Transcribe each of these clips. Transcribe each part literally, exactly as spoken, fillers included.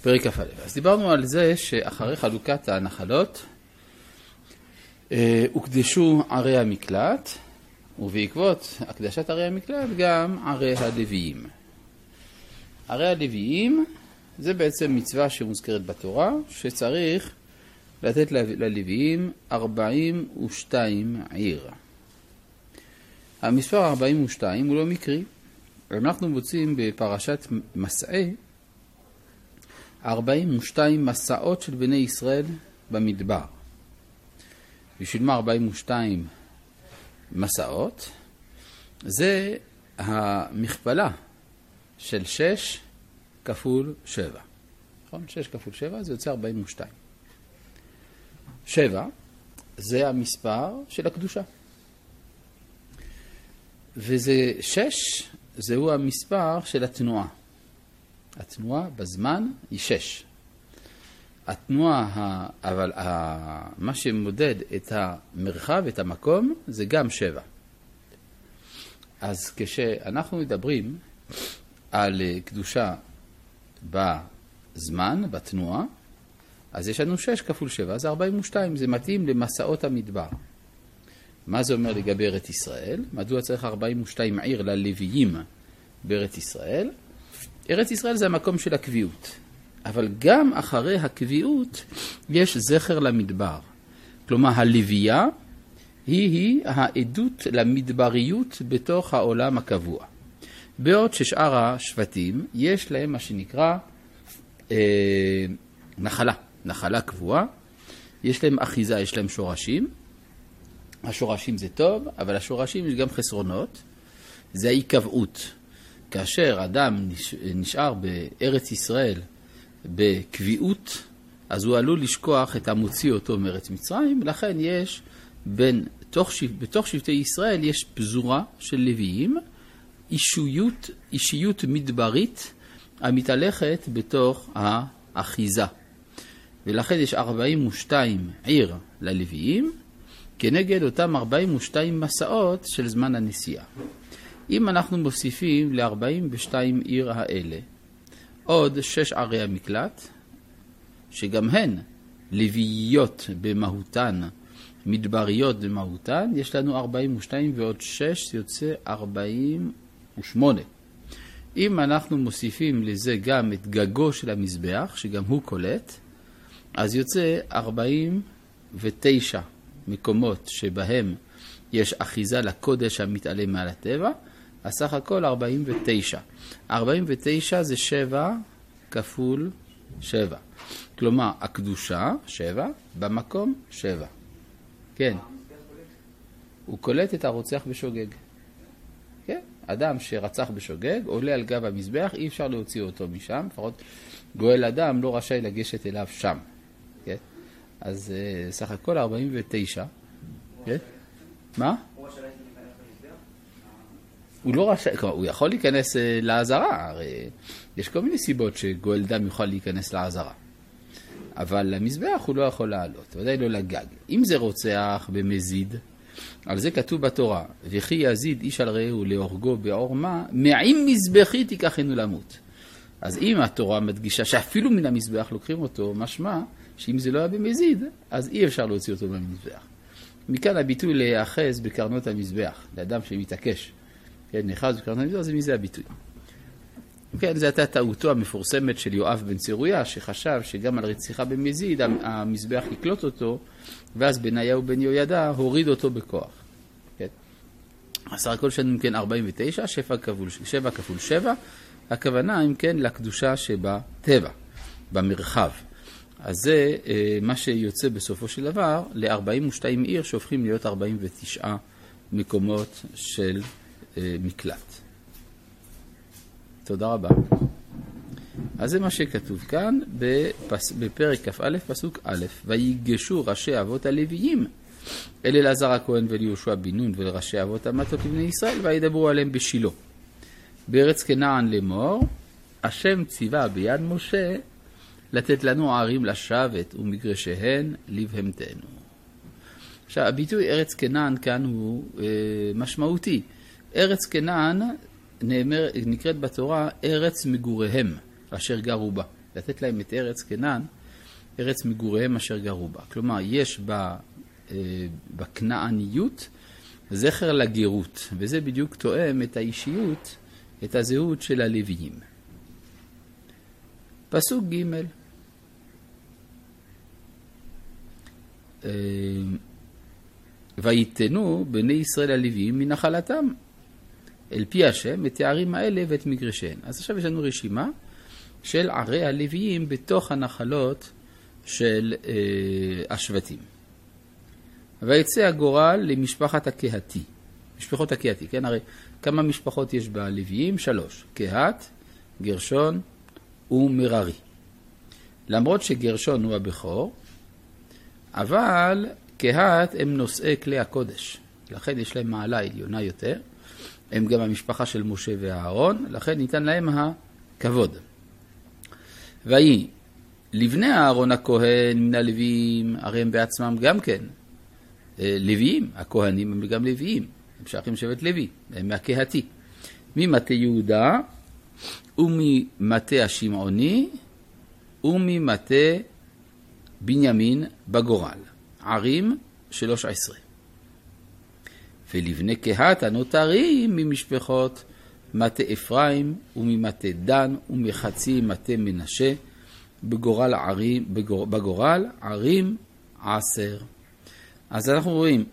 פרק כ"א. אז דיברנו על זה שאחרי חלוקת הנחלות הוקדשו ערי המקלט, ובעקבות הקדשת ערי המקלט גם ערי הלוויים. ערי הלוויים זה בעצם מצווה שמוזכרת בתורה, שצריך לתת ללוויים ארבעים ושתיים עיר. המספר ארבעים ושתיים הוא לא מקרי. אנחנו מוצאים בפרשת מסעי ארבעים ושתיים מסעות של בני ישראל במדבר. בשביל מה ארבעים ושתיים מסעות? זה המכפלה של שש כפול שבע. נכון? שש כפול שבע זה יוצא ארבעים ושתיים. שבע זה המספר של הקדושה. וזה שש, זהו המספר של התנועה. התנועה בזמן היא שש. התנועה, אבל מה שמודד את המרחב, את המקום, זה גם שבע. אז כשאנחנו מדברים על קדושה בזמן, בתנועה, אז יש לנו שש כפול שבע, זה ארבעים ושתיים, זה מתאים למסעות המדבר. מה זה אומר לגבי ארץ ישראל? מדוע צריך ארבעים ושתיים עיר ללוויים בארץ ישראל? ארץ ישראל זה המקום של הקביעות. אבל גם אחרי הקביעות יש זכר למדבר. כלומר, הלוויה היא, היא העדות למדבריות בתוך העולם הקבוע. בעוד ששאר השבטים יש להם מה שנקרא אה, נחלה, נחלה קבועה. יש להם אחיזה, יש להם שורשים. השורשים זה טוב, אבל השורשים יש גם חסרונות. זה ההיקבעות. כאשר אדם נשאר בארץ ישראל בקביעות, אז הוא עלול לשכוח את המוציא אותו מארץ מצרים, לכן יש, בין, תוך, בתוך שבטי ישראל יש פזורה של לוויים, אישיות, אישיות מדברית המתהלכת בתוך האחיזה. ולכן יש ארבעים ושתיים עיר ללוויים, כנגד אותם ארבעים ושתיים מסעות של זמן הנסיעה. אם אנחנו מוסיפים ל-ארבעים ושתיים עיר האלה, עוד שש ערי המקלט, שגם הן לוויות במהותן, מדבריות במהותן, יש לנו ארבעים ושתיים ועוד שש, יוצא ארבעים ושמונה. אם אנחנו מוסיפים לזה גם את גגו של המזבח, שגם הוא קולט, אז יוצא ארבעים ותשע מקומות שבהם יש אחיזה לקודש המתעלה מעל הטבע, אז סך הכל ארבעים ותשע. ארבעים ותשע זה שבע כפול שבע. כלומר, הקדושה, שבע, במקום שבע. כן. הוא קולט את הרוצח בשוגג. כן. אדם שרצח בשוגג, עולה על גב המזבח, אי אפשר להוציא אותו משם, לפחות גואל אדם לא רשאי לגשת אליו שם. כן. אז סך הכל ארבעים ותשע. כן. מה? הוא לא רשאי, הוא יכול להיכנס לעזרה, הרי יש כל מיני סיבות שגואל דם יוכל להיכנס לעזרה. אבל למזבח הוא לא יכול לעלות, ודאי לא לגג. אם זה רוצח במזיד, על זה כתוב בתורה, וכי יזיד איש על רעהו להורגו בעורמה, מעם מזבחי תיקחנו למות. אז אם התורה מדגישה שאפילו מן המזבח לוקחים אותו, משמע שאם זה לא היה במזיד, אז אי אפשר להוציא אותו מהמזבח. מכאן הביטוי להיאחז בקרנות המזבח, לאדם שמתעקש. כן, נחז בקרנות המזבח, זה מזה הביטוי. כן, זה הייתה טעותו המפורסמת של יואב בן צרויה, שחשב שגם על רציחה במזיד, המזבח יקלוט אותו, ואז בניהו בן יהוידע הוריד אותו בכוח. כן. אז הכל שלנו, כן, ארבעים ותשע, שבע כפול, שבע כפול שבע, הכוונה, אם כן, לקדושה שבטבע, במרחב. אז זה מה שיוצא בסופו של דבר ל-ארבעים ושתיים עיר שהופכים להיות ארבעים ותשע מקומות של מקלט. תודה רבה. אז זה מה שכתוב כאן בפס... בפרק כ"א פסוק א', ויגשו ראשי אבות הלוויים אל אלעזר הכהן וליהושע בן נון ולראשי אבות המטות לבני ישראל וידברו עליהם בשילה בארץ כנען לאמור, השם ציווה ביד משה לתת לנו ערים לשבת ומגרשיהן לבהמתנו. עכשיו, הביטוי ארץ כנען כאן הוא אה, משמעותי. ארץ כנען נאמר, נקראת בתורה ארץ מגוריהם, אשר גרו בה. לתת להם את ארץ כנען, ארץ מגוריהם אשר גרו בה. כלומר, יש בה, בכנעניות זכר לגירות, וזה בדיוק תואם את האישיות, את הזהות של הלוויים. פסוק ג' ויתנו בני ישראל הלוויים מנחלתם אל פי השם את הערים האלה ואת מגרשיהן. אז עכשיו יש לנו רשימה של ערי הלוויים בתוך הנחלות של אה, השבטים. ויצא הגורל למשפחת הקהתי, משפחות הקהתי, כן? הרי כמה משפחות יש בלוויים? שלוש, קהת, גרשון ומררי. למרות שגרשון הוא הבכור, אבל קהת הם נושאי כלי הקודש, לכן יש להם מעלה עליונה יותר, הם גם המשפחה של משה ואהרון, לכן ניתן להם הכבוד. ויהי לבני אהרון הכהן מן הלוויים, הרי הם בעצמם גם כן לוויים, הכהנים הם גם לוויים, הם שייכים שבט לוי, הם מהקהתי. ממטה יהודה וממטה השמעוני וממטה בנימין בגורל, ערים שלוש עשרה. ולבני קהת הנותרים ממשפחות מטה אפרים וממטה דן ומחצי מטה מנשה בגורל ערים, בגור, בגורל ערים עשר. אז אנחנו רואים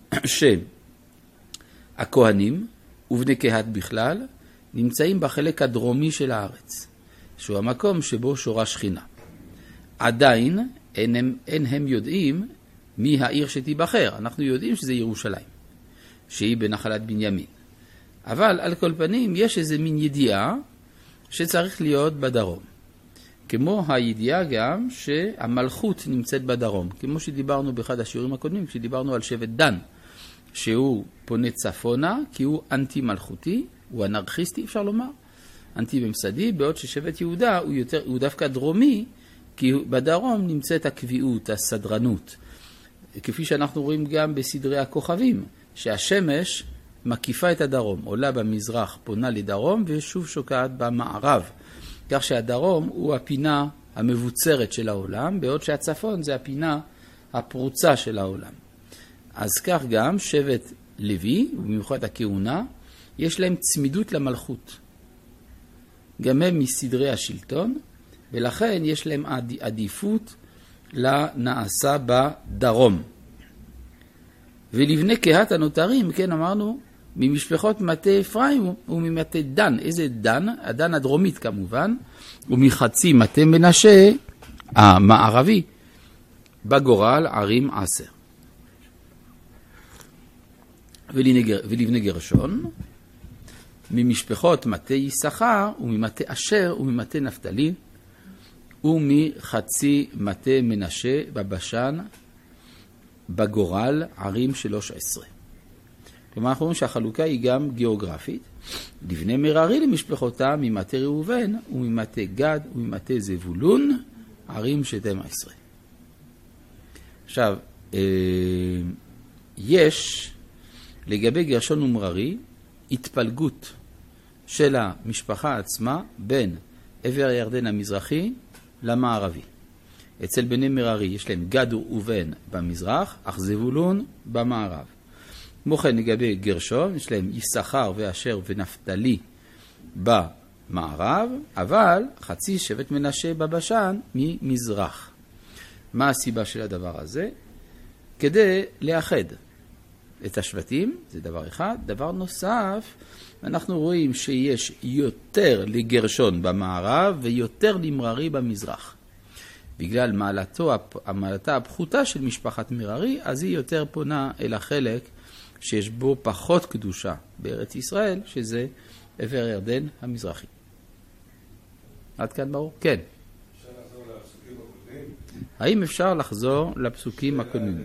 שהכהנים ובני קהת בכלל נמצאים בחלק הדרומי של הארץ, שהוא המקום שבו שורה שכינה. עדיין אין הם, אין הם יודעים מי העיר שתיבחר. אנחנו יודעים שזה ירושלים, שהיא בנחלת בנימין. אבל על כל פנים יש איזה מין ידיעה שצריך להיות בדרום. כמו הידיעה גם שהמלכות נמצאת בדרום. כמו שדיברנו באחד השיעורים הקודמים, כשדיברנו על שבט דן, שהוא פונה צפונה, כי הוא אנטי מלכותי, הוא אנרכיסטי אפשר לומר, אנטי ממסדי, בעוד ששבט יהודה הוא, יותר, הוא דווקא דרומי, כי בדרום נמצאת הקביעות, הסדרנות. כפי שאנחנו רואים גם בסדרי הכוכבים, שהשמש מקיפה את הדרום, עולה במזרח, פונה לדרום, ושוב שוקעת במערב. כך שהדרום הוא הפינה המבוצרת של העולם, בעוד שהצפון זה הפינה הפרוצה של העולם. אז כך גם שבט לוי, ובמיוחד הכהונה, יש להם צמידות למלכות. גם הם מסדרי השלטון, ולכן יש להם עדיפות לנעשה בדרום. ולבני קהת הנותרים, כן אמרנו, ממשפחות מטה אפרים וממטה דן. איזה דן? הדן הדרומית כמובן, ומחצי מטה מנשה המערבי, בגורל ערים עשר. ולבני גרשון, ממשפחות מטה יששכר וממטה אשר וממטה נפתלי, ומחצי מטה מנשה בבשן, בגורל ערים שלוש עשרה. כלומר, אנחנו רואים שהחלוקה היא גם גיאוגרפית. לבני מררי למשפחותם ממטה ראובן וממטה גד וממטה זבולון, ערים שתים עשרה. עכשיו, יש לגבי גרשון ומררי התפלגות של המשפחה עצמה בין עבר הירדן המזרחי למערבי. אצל בני מררי יש להם גד וראובן במזרח, אך זבולון במערב. כמו כן לגבי גרשון, יש להם יששכר ואשר ונפתלי במערב, אבל חצי שבט מנשה בבשן ממזרח. מה הסיבה של הדבר הזה? כדי לאחד את השבטים, זה דבר אחד. דבר נוסף, אנחנו רואים שיש יותר לגרשון במערב ויותר למררי במזרח. בגלל מעלתו, מעלתה הפחותה של משפחת מררי, אז היא יותר פונה אל החלק שיש בו פחות קדושה בארץ ישראל, שזה עבר ירדן המזרחי. עד כאן ברור? כן. אפשר לחזור לפסוקים הקודמים? האם אפשר לחזור לפסוקים הקודמים?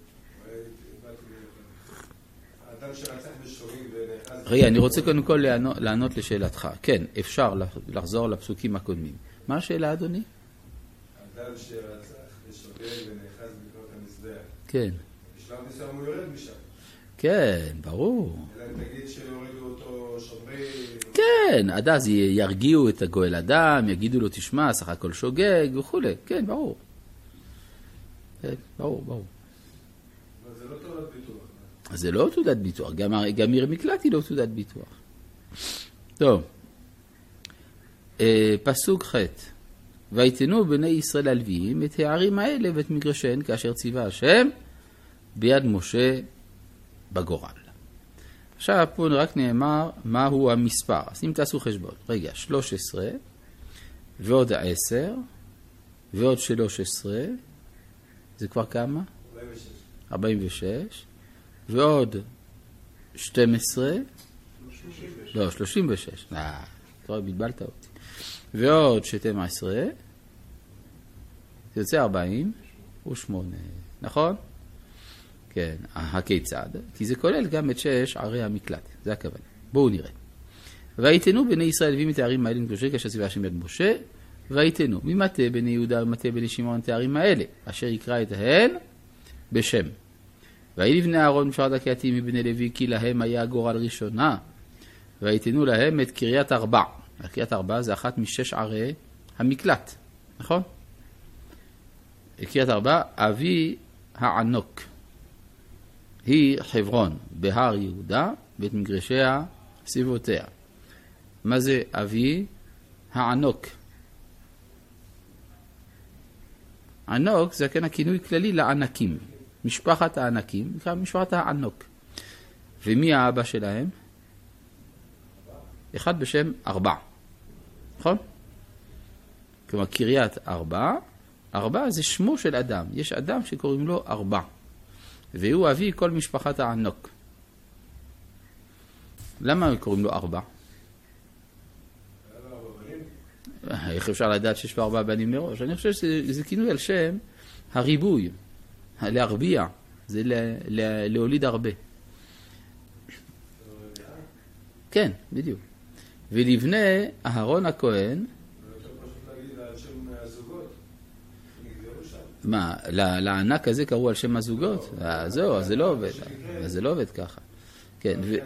האדם שרצח בשורים ונאחז... רגע, אני רוצה קודם כל לענות, לענות לשאלתך. כן, אפשר לחזור לפסוקים הקודמים. מה השאלה, אדוני? האדם שרצח בשורים ונאחז בקרות המזבח. כן. בשלב מסוים הוא יורד משם. כן, ברור. אלא תגיד שהורידו אותו שומרי... כן, עד אז ירגיעו את הגואל אדם, יגידו לו תשמע, סך הכל שוגג וכו'. כן, ברור. כן, ברור, ברור. אבל זה לא תעודת ביטוח. אז זה לא תעודת ביטוח, גם, גם עיר מקלט היא לא תעודת ביטוח. טוב, אה, פסוק ח' ויתנו בני ישראל הלוויים את הערים האלה ואת מגרשיהן כאשר ציווה השם ביד משה בגורל. עכשיו פה רק נאמר מהו המספר. אז אם תעשו חשבון, רגע, שלוש עשרה ועוד עשר ועוד שלוש עשרה, זה כבר כמה? ארבעים ושש. ארבעים ושש ועוד שתים עשרה, לא, שלושים ושש, אה, אתה רואה, בלבלת אותי. ועוד שתים עשרה, זה יוצא ארבעים ושמונה, נכון? כן, הכיצד? כי זה כולל גם את שש ערי המקלט, זה הכוונה. בואו נראה. ויתנו בני ישראל הלוויים את הערים האלה מקדושי כאשר ציווה השם ביד משה, ויתנו ממטה בני יהודה ומטה בני שמעון את הערים האלה, אשר יקרא את ההן בשם. ויהי לבני אהרון משפחת הקהתים מבני לוי, כי להם היה הגורל ראשונה, ויתנו להם את קריית ארבע. קריית ארבע זה אחת משש ערי המקלט, נכון? קריית ארבע, אבי הענוק. היא חברון בהר יהודה ואת מגרשיה סביבותיה. מה זה אבי הענוק? ענוק זה כן הכינוי כללי לענקים. משפחת הענקים, נקרא משפחת הענוק. ומי האבא שלהם? אחד בשם ארבע. נכון? כלומר קריית ארבע. ארבע זה שמו של אדם. יש אדם שקוראים לו ארבע. והוא אבי כל משפחת הענוק. למה קוראים לו ארבע? איך אפשר לדעת שיש לו ארבע בנים מראש? אני חושב שזה כינוי על שם הריבוי, להרביע, זה להוליד הרבה. כן, בדיוק. ולבנה אהרון הכהן, יותר פשוט להגיד על שם הזוגות, נגדרו שם. מה, לענק הזה קראו על שם הזוגות? זהו, אז זה לא עובד, אז זה לא עובד ככה. כן, ו...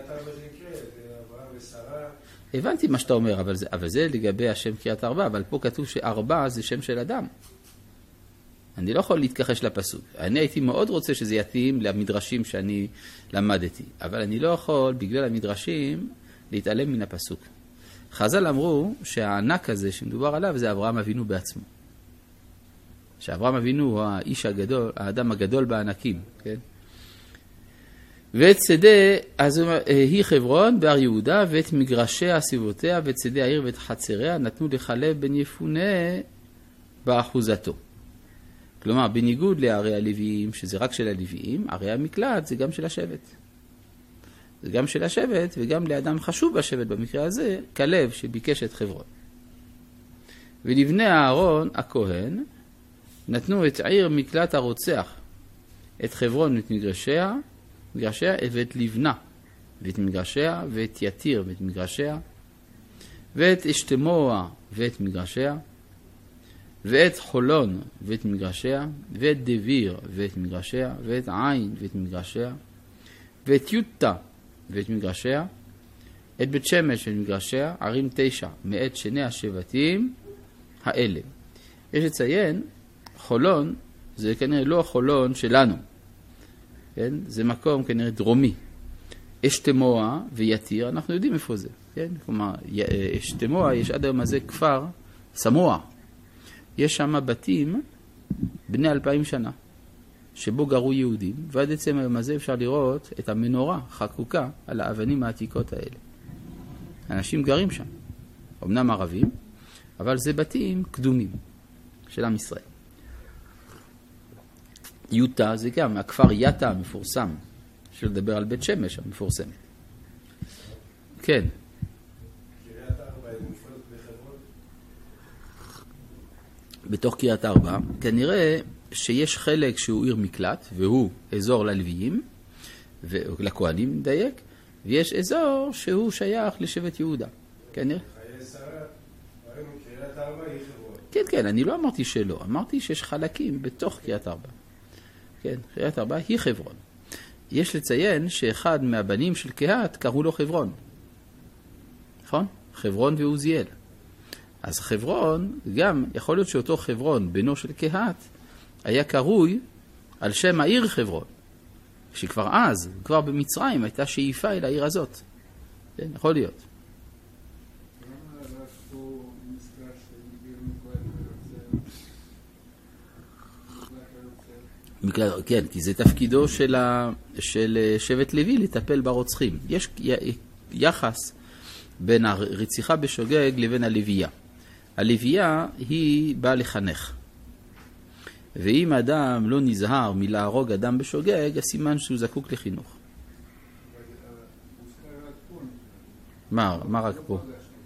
הבנתי מה שאתה אומר, אבל זה, אבל זה לגבי השם קריית ארבע, אבל פה כתוב שארבע זה שם של אדם. אני לא יכול להתכחש לפסוק. אני הייתי מאוד רוצה שזה יתאים למדרשים שאני למדתי, אבל אני לא יכול, בגלל המדרשים, להתעלם מן הפסוק. חז"ל אמרו שהענק הזה שמדובר עליו זה אברהם אבינו בעצמו. שאברהם אבינו הוא האיש הגדול, האדם הגדול בענקים, כן? ואת שדה, אז היא חברון בהר יהודה, ואת מגרשיה סביבותיה, ואת שדה העיר ואת חצריה, נתנו לחלב בן יפונה באחוזתו. כלומר, בניגוד לערי הלוויים, שזה רק של הלוויים, ערי המקלט זה גם של השבט. זה גם של השבט, וגם לאדם חשוב בשבט במקרה הזה, כלב שביקש את חברון. ולבני אהרון הכהן, נתנו את עיר מקלט הרוצח, את חברון ואת מגרשיה, מגרשיה ואת לבנה, ואת מגרשיה, ואת יתיר ואת מגרשיה, ואת אשתמוע ואת מגרשיה, ואת חולון ואת מגרשיה, ואת דביר ואת מגרשיה, ואת עין ואת מגרשיה, ואת יוטה ואת מגרשיה, את בית שמש ואת מגרשיה, ערים תשע, מאת שני השבטים האלה. יש לציין, חולון זה כנראה לא החולון שלנו, כן? זה מקום כנראה דרומי. אשתמוע ויתיר, אנחנו יודעים איפה זה, כן? כלומר, אשתמוע, יש עד היום הזה כפר סמוע. יש שם בתים בני אלפיים שנה, שבו גרו יהודים, ועד עצם היום הזה אפשר לראות את המנורה חקוקה על האבנים העתיקות האלה. אנשים גרים שם, אמנם ערבים, אבל זה בתים קדומים של עם ישראל. יוטה זה גם הכפר יטה המפורסם, של לדבר על בית שמש המפורסמת. כן. קריית ארבע היא מופרדת בחברון? בתוך קריית ארבע, כנראה שיש חלק שהוא עיר מקלט, והוא אזור ללוויים, ולכהנים נדייק, ויש אזור שהוא שייך לשבט יהודה. כנראה. חיי שרה, ראינו קריית ארבע היא חברון. כן, כן, אני לא אמרתי שלא, אמרתי שיש חלקים בתוך קריית ארבע. כן, קריית ארבע היא חברון. יש לציין שאחד מהבנים של קהת קראו לו חברון. נכון? חברון ועוזיאל. אז חברון, גם יכול להיות שאותו חברון, בנו של קהת, היה קרוי על שם העיר חברון. שכבר אז, כבר במצרים, הייתה שאיפה אל העיר הזאת. כן, יכול להיות. כן, כי זה תפקידו של, ה... של שבט לוי לטפל ברוצחים. יש יחס בין הרציחה בשוגג לבין הלוויה. הלוויה היא באה לחנך. ואם אדם לא נזהר מלהרוג אדם בשוגג, הסימן שהוא זקוק לחינוך. מה, מה רק פה?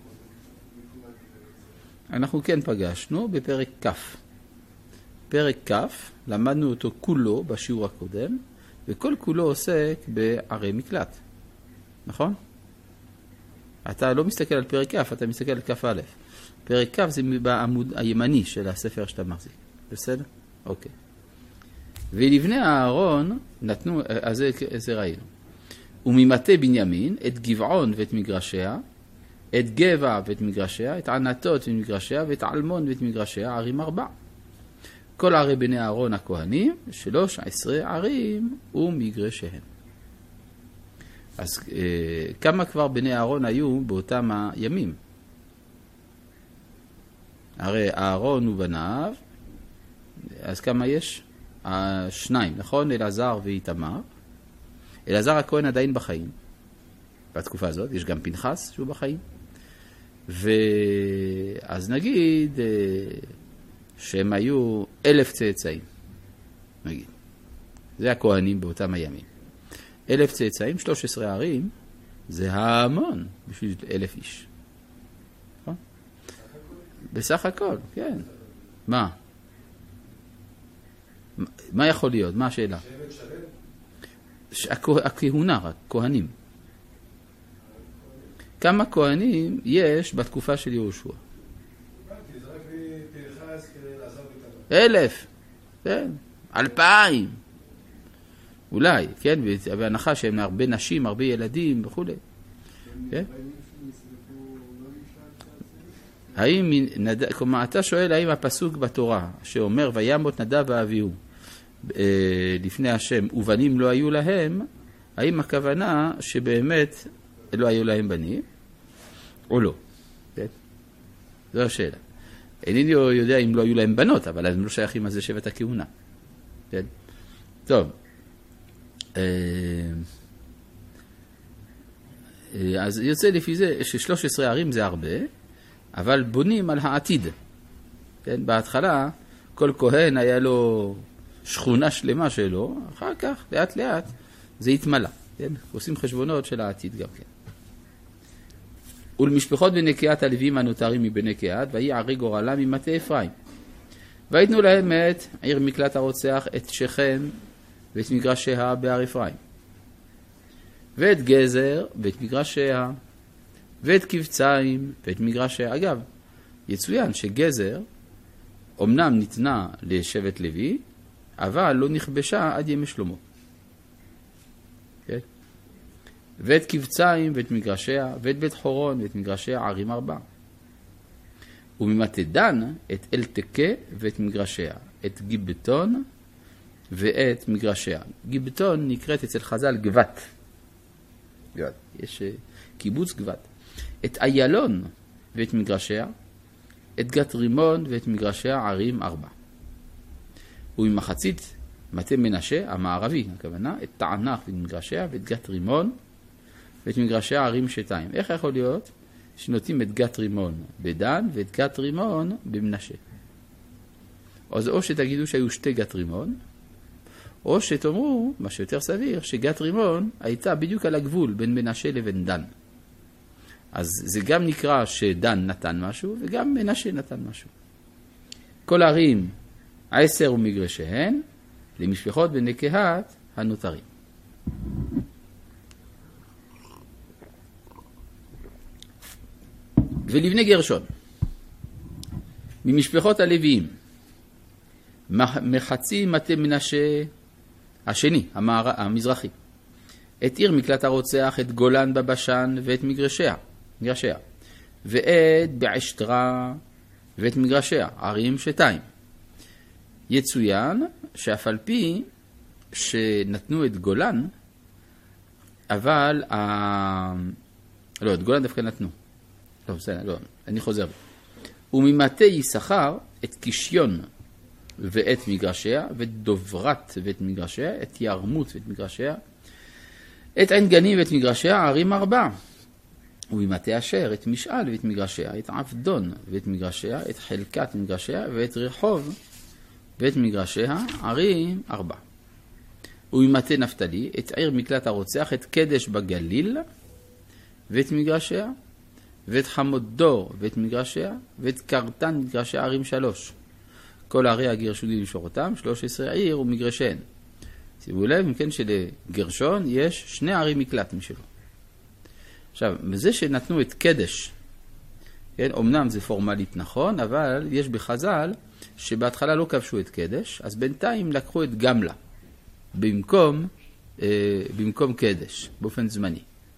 אנחנו כן פגשנו בפרק כף. פרק כף, למדנו אותו כולו בשיעור הקודם, וכל כולו עוסק בערי מקלט. נכון? אתה לא מסתכל על פרק כף, אתה מסתכל על כף א'. פרק כף זה בעמוד הימני של הספר שאתה מחזיק. בסדר? אוקיי. ולבני הארון נתנו, אז זה, זה ראינו. וממטה בנימין את גבעון ואת מגרשיה, את גבע ואת מגרשיה, את ענתות ואת מגרשיה, ואת אלמון ואת מגרשיה, ערים ארבע. כל ערי בני הארון הכהנים, שלוש עשרה ערים ומגרשיהם. אז אה, כמה כבר בני הארון היו באותם הימים? הרי הארון ובניו, אז כמה יש? השניים, נכון? אלעזר ואיתמר. אלעזר הכהן עדיין בחיים. בתקופה הזאת יש גם פנחס שהוא בחיים. ואז נגיד שהם היו אלף צאצאים. נגיד. זה הכהנים באותם הימים. אלף צאצאים, שלוש עשרה ערים, זה המון בשביל אלף איש. נכון? בסך הכל, כן. מה? מה יכול להיות? מה השאלה? הכהונה רק, כהנים. כמה כהנים יש בתקופה של יהושע? אלף, כן, אלפיים. אולי, כן, בהנחה שהם הרבה נשים, הרבה ילדים וכו'. כן? האם, כלומר, אתה שואל האם הפסוק בתורה שאומר וימות נדב ואביהו לפני השם ובנים לא היו להם, האם הכוונה שבאמת לא היו להם בנים או לא? כן? זו השאלה. אינני יודע אם לא היו להם בנות, אבל הם לא שייכים אז לשבט הכהונה. כן? טוב. אז יוצא לפי זה ש-שלוש עשרה ערים זה הרבה, אבל בונים על העתיד. כן? בהתחלה כל כהן היה לו שכונה שלמה שלו, אחר כך לאט לאט זה התמלא. כן? עושים חשבונות של העתיד גם כן. ולמשפחות בני קהת הלוויים הנותרים מבני קהת, ויהי ערי גורלם ממטה אפרים. ויתנו להם את עיר מקלט הרוצח, את שכם ואת מגרשיה בהר אפרים. ואת גזר ואת מגרשיה, ואת קבציים ואת מגרשיה. אגב, יצוין שגזר אומנם ניתנה לשבט לוי, אבל לא נכבשה עד ימי שלמה. כן? ואת קבציים ואת מגרשיה, ואת בית חורון ואת מגרשיה, ערים ארבע. וממטה דן את אלתקה ואת מגרשיה, את גיבטון ואת מגרשיה. גיבטון נקראת אצל חז"ל גבת. גבת. יש קיבוץ גבת. את איילון ואת מגרשיה, את גת רימון ואת מגרשיה, ערים ארבע. וממחצית מטה מנשה, המערבי, הכוונה, את תענך ואת מגרשיה, ואת גת רימון ואת מגרשיה, ערים שתיים. איך יכול להיות שנותנים את גת רימון בדן ואת גת רימון במנשה? אז או שתגידו שהיו שתי גת רימון, או שתאמרו, מה שיותר סביר, שגת רימון הייתה בדיוק על הגבול בין מנשה לבין דן. אז זה גם נקרא שדן נתן משהו, וגם מנשה נתן משהו. כל הערים עשר ומגרשיהן, למשפחות בני קהת הנותרים. ולבני גרשון, ממשפחות הלוויים, מחצי מטה מנשה השני, המזרחי, את עיר מקלט הרוצח, את גולן בבשן ואת מגרשיה, מגרשיה. ואת בעשתרה ואת מגרשיה, ערים שתיים. יצוין שאף על פי שנתנו את גולן, אבל, ה... לא, את גולן דווקא נתנו. לא, בסדר, לא, אני חוזר. וממטה יששכר את קישיון ואת מגרשיה, ואת דוברת ואת מגרשיה, את ירמות ואת מגרשיה, את עין גנים ואת מגרשיה, ערים ארבע. וממטה אשר את משאל ואת מגרשיה, את עבדון ואת מגרשיה, את חלקת מגרשיה ואת רחוב ואת מגרשיה, ערים ארבע. וממטה נפתלי את עיר מקלט הרוצח, את קדש בגליל ואת מגרשיה, ואת חמוד דור ואת מגרשיה, ואת קרטן מגרשיה, ערים שלוש. כל ערי הגרשוני לשורתם, שלוש עשרה עיר ומגרשיהן. שימו לב, אם כן שלגרשון יש שני ערי מקלט משלו. עכשיו, מזה שנתנו את קדש, כן, אומנם זה פורמלית נכון, אבל יש בחז"ל שבהתחלה לא כבשו את קדש, אז בינתיים לקחו את גמלה, במקום, אה, במקום קדש, באופן זמני.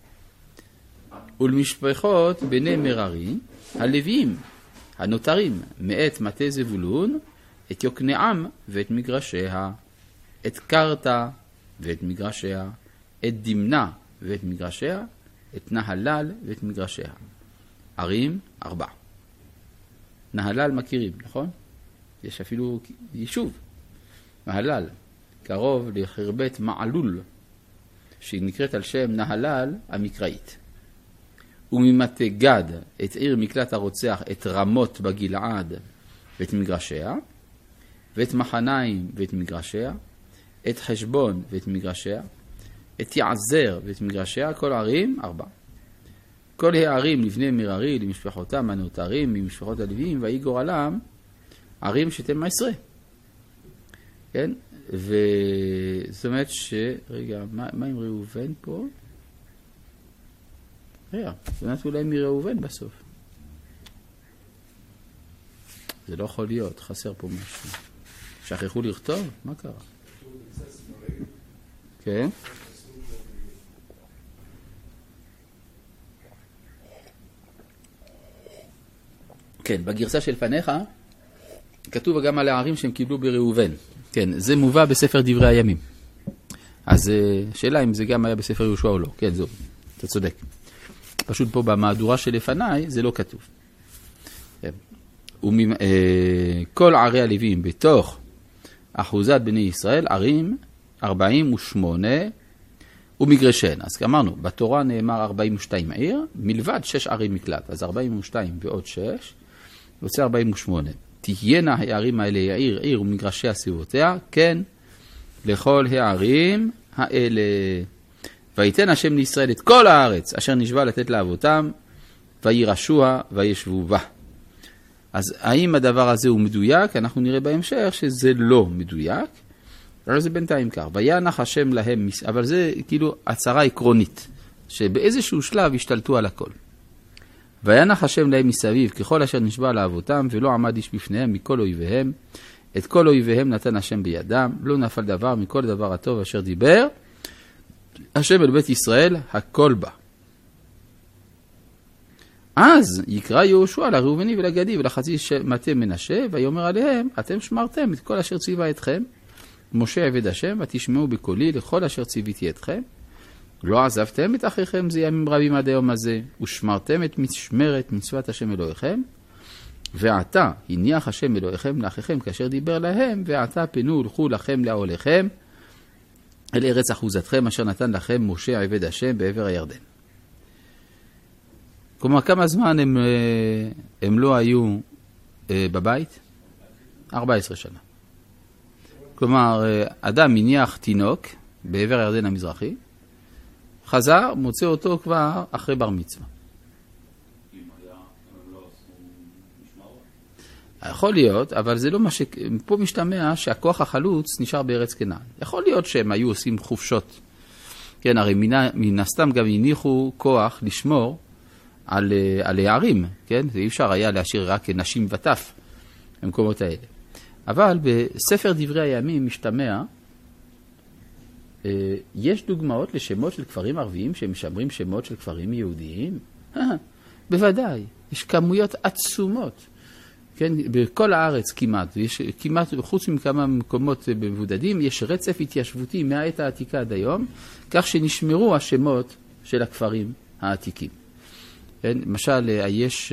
ולמשפחות בני מררי, הלוויים, הנותרים, מאת מטה זבולון, את יוקנעם ואת מגרשיה, את קרטה ואת מגרשיה, את דמנה ואת מגרשיה, את נהלל ואת מגרשיה. ערים ארבע. נהלל מכירים, נכון? יש אפילו יישוב. נהלל, קרוב לחרבת מעלול, שהיא נקראת על שם נהלל המקראית. וממטה גד את עיר מקלט הרוצח, את רמות בגלעד ואת מגרשיה, ואת מחניים ואת מגרשיה, את חשבון ואת מגרשיה, את יעזר ואת מגרשיה, כל ערים ארבע. כל הערים לבני מררי, למשפחותם הנותרים ממשפחות הלוויים, ויהי גורלם ערים שתים עשרה. כן? וזאת אומרת ש... רגע, מה, מה עם ראובן פה? רגע, זאת אומרת אולי מראובן בסוף. זה לא יכול להיות, חסר פה משהו. שכחו לכתוב? מה קרה? כן? כן, בגרסה של פניך כתוב גם על הערים שהם קיבלו בראובן. כן, זה מובא בספר דברי הימים. אז שאלה אם זה גם היה בספר יהושע או לא. כן, זו, אתה צודק. פשוט פה במהדורה שלפניי זה לא כתוב. כל ערי הלוויים בתוך אחוזת בני ישראל, ערים ארבעים ושמונה ומגרשן. אז אמרנו, בתורה נאמר ארבעים ושתיים עיר, מלבד שש ערים מקלט. אז ארבעים ושתיים ועוד שש, יוצא ארבעים ושמונה. תהיינה הערים האלה עיר, עיר ומגרשי הסביבותיה, כן, לכל הערים האלה. ויתן השם לישראל את כל הארץ, אשר נשבע לתת לאבותם, וירשוה וישבו בה. אז האם הדבר הזה הוא מדויק? אנחנו נראה בהמשך שזה לא מדויק, אבל זה בינתיים כך. וינח השם להם, אבל זה כאילו הצהרה עקרונית, שבאיזשהו שלב השתלטו על הכל. וינח השם להם מסביב, ככל אשר נשבע לאבותם, ולא עמד איש בפניהם מכל אויביהם. את כל אויביהם נתן השם בידם, לא נפל דבר מכל דבר הטוב אשר דיבר. השם אל בית ישראל, הכל בה. אז יקרא יהושע לראובני ולגדי ולחצי מטה מנשה, ויאמר עליהם, אתם שמרתם את כל אשר ציווה אתכם, משה עבד השם, ותשמעו בקולי לכל אשר ציוויתי אתכם. לא עזבתם את אחיכם זה ימים רבים עד היום הזה, ושמרתם את משמרת מצוות השם אלוהיכם, ועתה הניח השם אלוהיכם לאחיכם כאשר דיבר להם, ועתה פנו ולכו לכם לעוליכם, אל ארץ אחוזתכם אשר נתן לכם משה עבד השם בעבר הירדן. כלומר, כמה זמן הם, הם לא היו בבית? ארבע עשרה שנה. כלומר, אדם הניח תינוק בעבר הירדן המזרחי, חזר, מוצא אותו כבר אחרי בר מצווה. אם היה, הם לא עשו משמרות? יכול להיות, אבל זה לא מה ש... פה משתמע שהכוח החלוץ נשאר בארץ כנען. יכול להיות שהם היו עושים חופשות. כן, הרי מן, מן הסתם גם הניחו כוח לשמור על, על הערים, כן? זה אי אפשר היה להשאיר רק נשים וטף במקומות האלה. אבל בספר דברי הימים משתמע יש דוגמאות לשמות של כפרים ערביים שמשמרים שמות של כפרים יהודיים? בוודאי, יש כמויות עצומות. כן, בכל הארץ כמעט, יש כמעט, חוץ מכמה מקומות מבודדים, יש רצף התיישבותי מהעת העתיקה עד היום, כך שנשמרו השמות של הכפרים העתיקים. כן, למשל, יש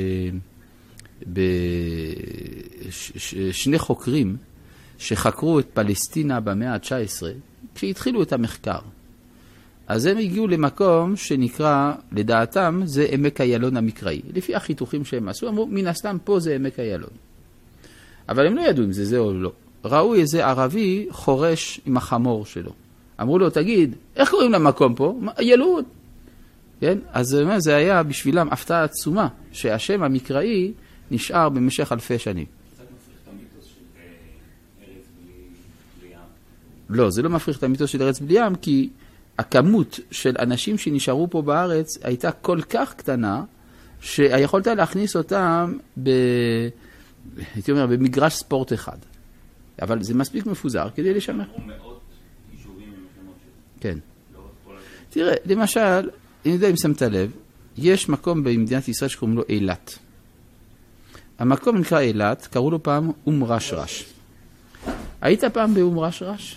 שני חוקרים שחקרו את פלסטינה במאה ה-תשע עשרה, כשהתחילו את המחקר. אז הם הגיעו למקום שנקרא, לדעתם, זה עמק איילון המקראי. לפי החיתוכים שהם עשו, אמרו, מן הסתם פה זה עמק איילון. אבל הם לא ידעו אם זה זה או לא. ראו איזה ערבי חורש עם החמור שלו. אמרו לו, תגיד, איך קוראים למקום פה? ילוד. כן? אז זה היה בשבילם הפתעה עצומה, שהשם המקראי נשאר במשך אלפי שנים. קצת מפריך את המיתוס של ארץ בלי ים. לא, זה לא מפריך את המיתוס של ארץ בלי ים, כי הכמות של אנשים שנשארו פה בארץ הייתה כל כך קטנה, שיכולת להכניס אותם ב... הייתי אומר, במגרש ספורט אחד. אבל זה מספיק מפוזר כדי לשמר. מאות יישובים עם השמות שלו. כן. תראה, למשל, אני יודע אם שמת לב, יש מקום במדינת ישראל שקוראים לו אילת. המקום נקרא אילת, קראו לו פעם אום רשרש. היית פעם באום רשרש?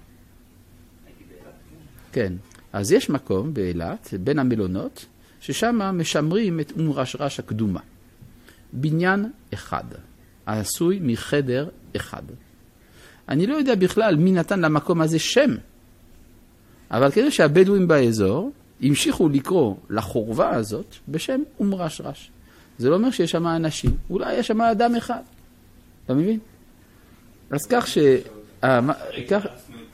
כן. אז יש מקום באילת, בין המלונות, ששם משמרים את אום רשרש הקדומה. בניין אחד, העשוי מחדר אחד. אני לא יודע בכלל מי נתן למקום הזה שם, אבל כדי שהבדואים באזור המשיכו לקרוא לחורבה הזאת בשם אום רשרש. זה לא אומר שיש שם אנשים, אולי יש שם אדם אחד. אתה מבין? אז כך ש... כך...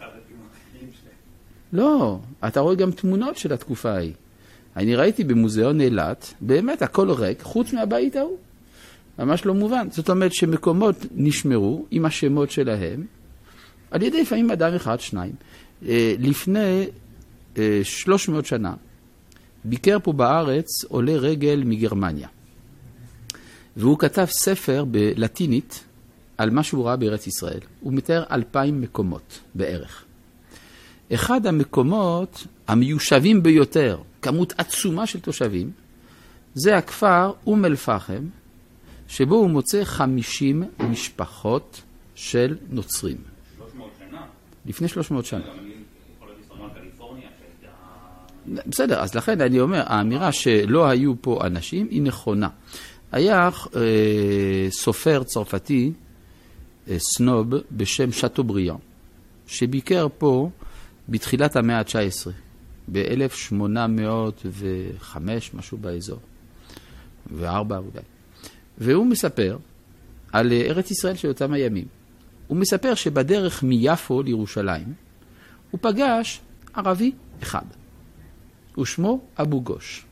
לא, אתה רואה גם תמונות של התקופה ההיא. אני ראיתי במוזיאון אילת, באמת הכל ריק, חוץ מהבית ההוא. ממש לא מובן. זאת אומרת שמקומות נשמרו עם השמות שלהם, על ידי לפעמים אדם אחד, שניים. לפני שלוש מאות שנה, ביקר פה בארץ עולה רגל מגרמניה. והוא כתב ספר בלטינית על מה שהוא ראה בארץ ישראל. הוא מתאר אלפיים מקומות בערך. אחד המקומות המיושבים ביותר, כמות עצומה של תושבים, זה הכפר אום אל פחם, שבו הוא מוצא חמישים משפחות של נוצרים. שלוש מאות שנה? לפני שלוש מאות שנה. גם אני יכול להסתכל על קליפורניה שהייתה... בסדר, אז לכן אני אומר, האמירה שלא היו פה אנשים היא נכונה. היה אה, סופר צרפתי, אה, סנוב, בשם שטובריאן, שביקר פה בתחילת המאה ה-תשע עשרה, ב-אלף שמונה מאות וחמש, משהו באזור, וארבע אולי. והוא מספר על ארץ ישראל של אותם הימים. הוא מספר שבדרך מיפו לירושלים, הוא פגש ערבי אחד, ושמו אבו גוש.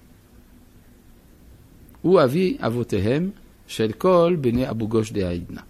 הוא אבי אבותיהם של כל בני אבו גוש דהאידנא.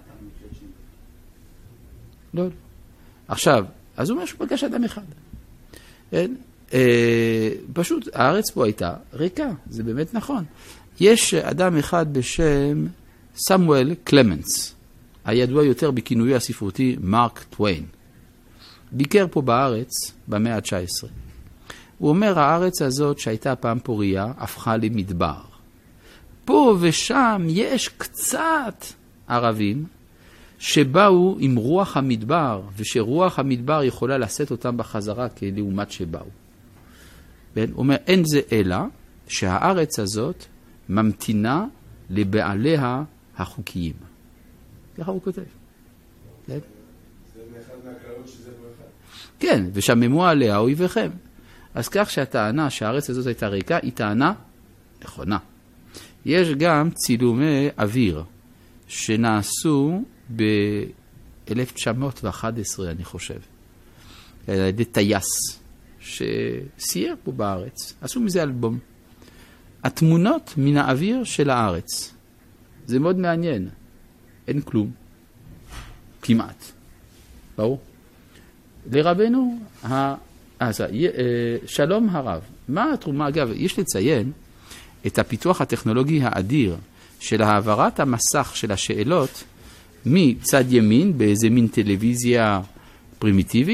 לא, לא. עכשיו, אז הוא אומר שהוא פגש אדם אחד. אין, אה, פשוט, הארץ פה הייתה ריקה, זה באמת נכון. יש אדם אחד בשם סמואל קלמנס, הידוע יותר בכינויו הספרותי מרק טוויין. ביקר פה בארץ במאה ה-תשע עשרה. הוא אומר, הארץ הזאת שהייתה פעם פוריה, הפכה למדבר. פה ושם יש קצת ערבים, שבאו עם רוח המדבר, ושרוח המדבר יכולה לשאת אותם בחזרה כלעומת שבאו. הוא אומר, אין זה אלא שהארץ הזאת ממתינה לבעליה החוקיים. ככה הוא כותב. זה מאחד מהקללות שזה ברכה. כן, ושממו עליה אויביכם. אז כך שהטענה שהארץ הזאת הייתה ריקה, היא טענה נכונה. יש גם צילומי אוויר שנעשו ב-אלף תשע מאות ואחת עשרה, אני חושב, על ידי טייס שסייר פה בארץ. עשו מזה אלבום. התמונות מן האוויר של הארץ. זה מאוד מעניין. אין כלום. כמעט. ברור. לרבנו, ה... אז, שלום הרב. מה התרומה? אגב, יש לציין את הפיתוח הטכנולוגי האדיר של העברת המסך של השאלות מצד ימין באיזה מין טלוויזיה פרימיטיבית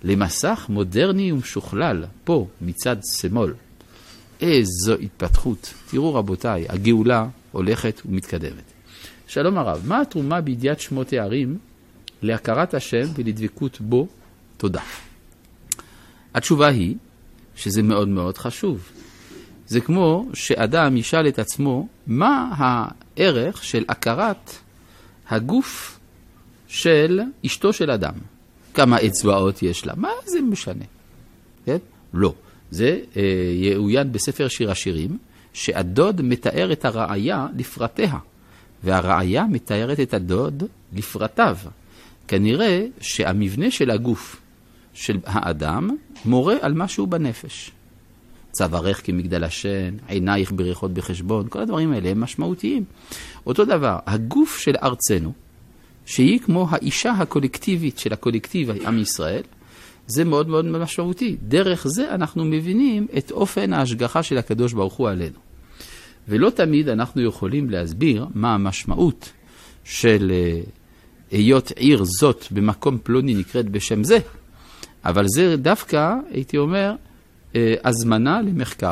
למסך מודרני ומשוכלל, פה מצד שמאל. איזו התפתחות. תראו רבותיי, הגאולה הולכת ומתקדמת. שלום הרב, מה התרומה בידיעת שמות הערים להכרת השם ולדבקות בו? תודה. התשובה היא שזה מאוד מאוד חשוב. זה כמו שאדם ישאל את עצמו מה הערך של הכרת הגוף של אשתו של אדם. כמה אצבעות יש לה, מה זה משנה? כן? לא. זה אה, יעוין בספר שיר השירים, שהדוד מתאר את הרעיה לפרטיה, והרעיה מתארת את הדוד לפרטיו. כנראה שהמבנה של הגוף של האדם מורה על משהו בנפש. צווארך כמגדל השן, עינייך בריחות בחשבון, כל הדברים האלה הם משמעותיים. אותו דבר, הגוף של ארצנו, שהיא כמו האישה הקולקטיבית של הקולקטיב עם ישראל, זה מאוד מאוד משמעותי. דרך זה אנחנו מבינים את אופן ההשגחה של הקדוש ברוך הוא עלינו. ולא תמיד אנחנו יכולים להסביר מה המשמעות של היות עיר זאת במקום פלוני נקראת בשם זה, אבל זה דווקא, הייתי אומר, הזמנה למחקר.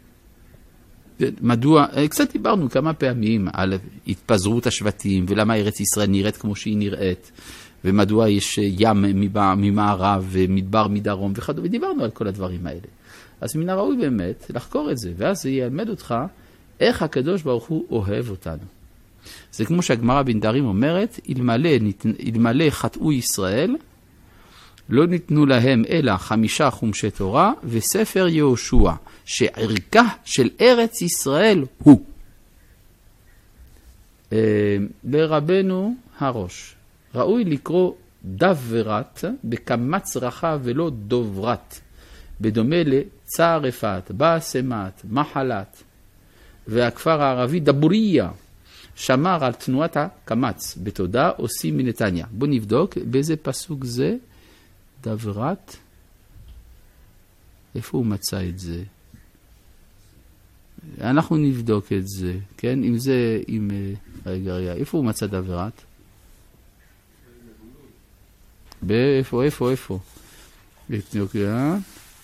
מדוע, קצת דיברנו כמה פעמים על התפזרות השבטים, ולמה ארץ ישראל נראית כמו שהיא נראית, ומדוע יש ים ממערב ומדבר מדרום וכדומה, ודיברנו על כל הדברים האלה. אז מן הראוי באמת לחקור את זה, ואז זה ילמד אותך איך הקדוש ברוך הוא אוהב אותנו. זה כמו שהגמרא בנדרים אומרת, אלמלא, אלמלא חטאו ישראל, לא ניתנו להם אלא חמישה חומשי תורה וספר יהושע, שערכה של ארץ ישראל הוא. לרבנו הראש, ראוי לקרוא דברת בקמץ רחב ולא דוברת, בדומה לצערפת, באסמת, מחלת, והכפר הערבי דבוריה, שמר על תנועת הקמץ, בתודה עושים מנתניה. בוא נבדוק באיזה פסוק זה, דברת, איפה הוא מצא את זה? אנחנו נבדוק את זה, כן? אם זה, אם, רגע, רגע, איפה הוא מצא דברת? באיפה, איפה, איפה? בתנוקיה.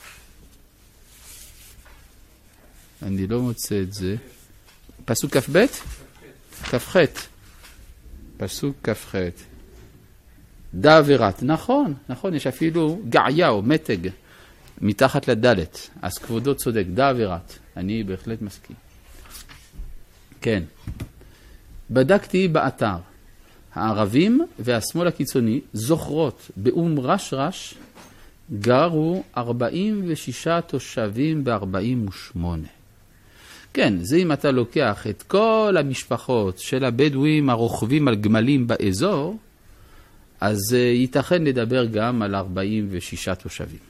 אני לא מוצא את זה. פסוק כ"ב? כ"ח. פסוק כ"ח. דברת, נכון, נכון, יש אפילו געיה או מתג מתחת לדלת. אז כבודו צודק, דברת. אני בהחלט מסכים. כן. בדקתי באתר. הערבים והשמאל הקיצוני זוכרות באום רש רש גרו ארבעים ושישה תושבים ב-ארבעים ושמונה. כן, זה אם אתה לוקח את כל המשפחות של הבדואים הרוכבים על גמלים באזור, אז ייתכן לדבר גם על ארבעים ושישה תושבים.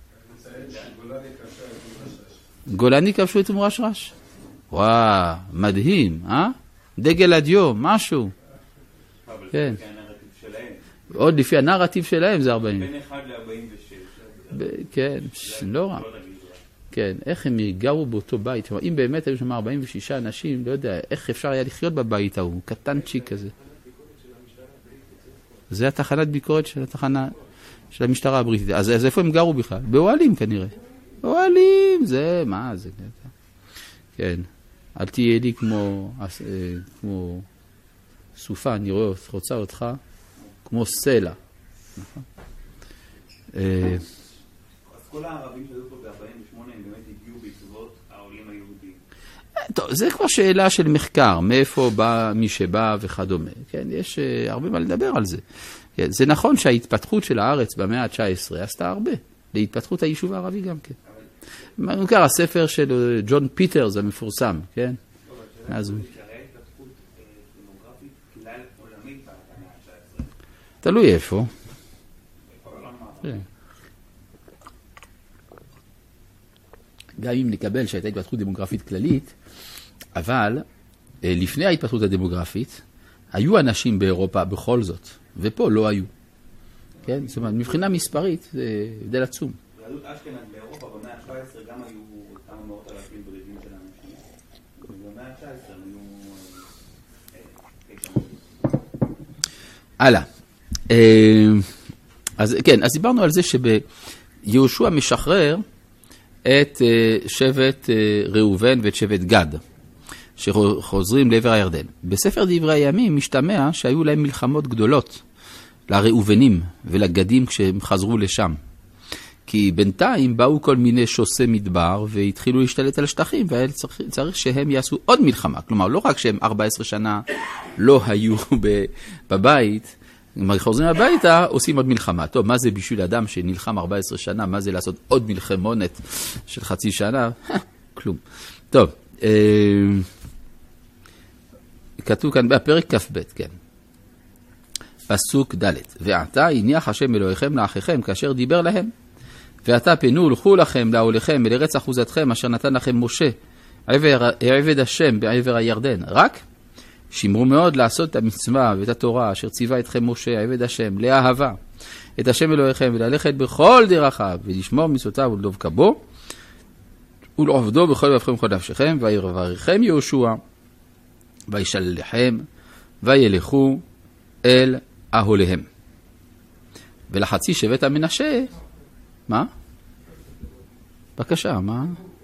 גולני כבשו את אום רש רש. וואו, מדהים, אה? דגל הדיו, משהו. כן. עוד לפי הנרטיב שלהם זה ארבעים. בין אחד ל-ארבעים ושש. כן, לא רע. כן, איך הם גרו באותו בית? אם באמת היו שם ארבעים ושישה אנשים, לא יודע, איך אפשר היה לחיות בבית ההוא, קטנצ'יק כזה. זה התחנת ביקורת של התחנה של המשטרה הבריטית. אז, אז איפה הם גרו בכלל? באוהלים כנראה. באוהלים, זה, מה זה? כן, אל תהיה לי כמו, כמו סופה, אני רואה, רוצה אותך כמו סלע. נכון? אז כל הערבים שהיו פה ב-ארבעים ושמונה הם באמת הגיעו בעקבות העולים היהודים. טוב, זה כבר שאלה של מחקר, מאיפה בא מי שבא וכדומה. כן, יש הרבה מה לדבר על זה. כן, זה נכון שההתפתחות של הארץ במאה ה-תשע עשרה עשתה הרבה, להתפתחות היישוב הערבי גם כן. מוכר הספר של ג'ון פיטרס המפורסם, כן? אז הוא... תלוי איפה. גם אם נקבל שהייתה התפתחות דמוגרפית כללית, אבל לפני ההתפתחות הדמוגרפית, היו אנשים באירופה בכל זאת, ופה לא היו. כן? זאת אומרת, מבחינה מספרית, זה הבדל עצום. יהדות אשכנז באירופה במאה ה-תשע עשרה גם היו כמה מאות אלפים בודדים של אנשים. ובמאה ה-תשע עשרה היו... הלאה. אז כן, אז דיברנו על זה שביהושע משחרר את שבט ראובן ואת שבט גד, שחוזרים לעבר הירדן. בספר דברי הימים משתמע שהיו להם מלחמות גדולות לראובנים ולגדים כשהם חזרו לשם. כי בינתיים באו כל מיני שוסי מדבר והתחילו להשתלט על השטחים, וצריך צריך שהם יעשו עוד מלחמה. כלומר, לא רק שהם ארבע עשרה שנה לא היו בבית, אם חוזרים הביתה, עושים עוד מלחמה. טוב, מה זה בשביל אדם שנלחם ארבע עשרה שנה? מה זה לעשות עוד מלחמונת של חצי שנה? כלום. טוב, כתוב כאן בפרק כ"ב, כן. פסוק ד' ועתה הניח השם אלוהיכם לאחיכם כאשר דיבר להם. ועתה פנו הלכו לכם לעולכם ולארץ אחוזתכם אשר נתן לכם משה עבר, עבד השם בעבר הירדן. רק שמרו מאוד לעשות את המצווה ואת התורה אשר ציווה אתכם משה עבד השם לאהבה את השם אלוהיכם וללכת בכל דרכיו ולשמור מצוותיו ולדבק בו ולעובדו בכל לבבכם ובכל נפשכם. ויברכם יהושע וישלחם וילכו אל אהליהם. ולחצי שבט המנשה, מה? בבקשה, מה?